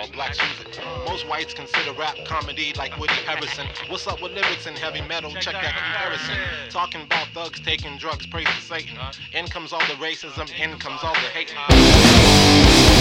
all blacks use it. Most whites consider rap comedy like Woody Harrison. What's up with lyrics and heavy metal? Check that comparison. Talking about thugs taking drugs, praise to Satan. In comes all the racism, in comes all the hating.